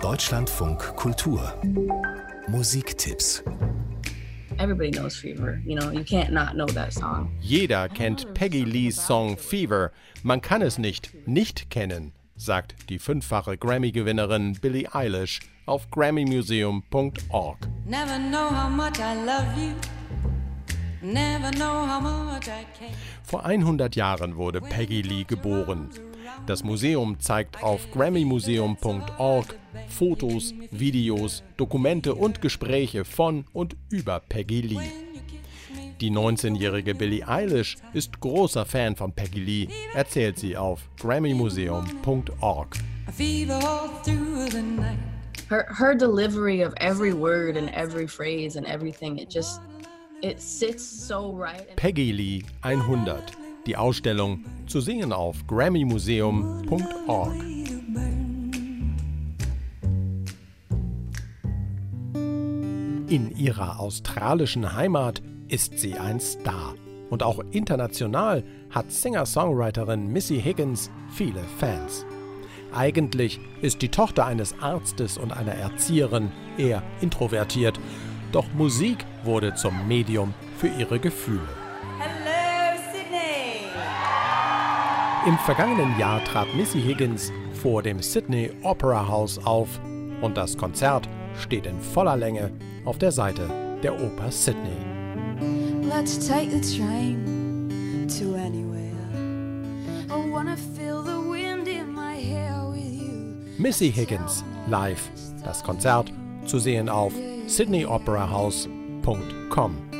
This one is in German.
Deutschlandfunk Kultur Musiktipps. Everybody knows Fever, you can't not know that song. Jeder kennt Peggy Lees Song Fever. Man kann es nicht kennen, sagt die 5-fache Grammy-Gewinnerin Billie Eilish auf grammymuseum.org. Never know how much I love you. Never know how much I care. Vor 100 Jahren wurde Peggy Lee geboren. Das Museum zeigt auf grammymuseum.org Fotos, Videos, Dokumente und Gespräche von und über Peggy Lee. Die 19-jährige Billie Eilish ist großer Fan von Peggy Lee, erzählt sie auf grammymuseum.org. Her delivery of every word and every phrase and everything, it sits so right. Peggy Lee 100. Die Ausstellung zu sehen auf grammymuseum.org. In ihrer australischen Heimat ist sie ein Star. Und auch international hat Singer-Songwriterin Missy Higgins viele Fans. Eigentlich ist die Tochter eines Arztes und einer Erzieherin eher introvertiert. Doch Musik wurde zum Medium für ihre Gefühle. Hello, Sydney! Im vergangenen Jahr trat Missy Higgins vor dem Sydney Opera House auf und das Konzert steht in voller Länge auf der Seite der Oper Sydney. Let's take the train to anywhere. I wanna feel the wind in my hair with you. Missy Higgins live. Das Konzert zu sehen auf sydneyoperahouse.com.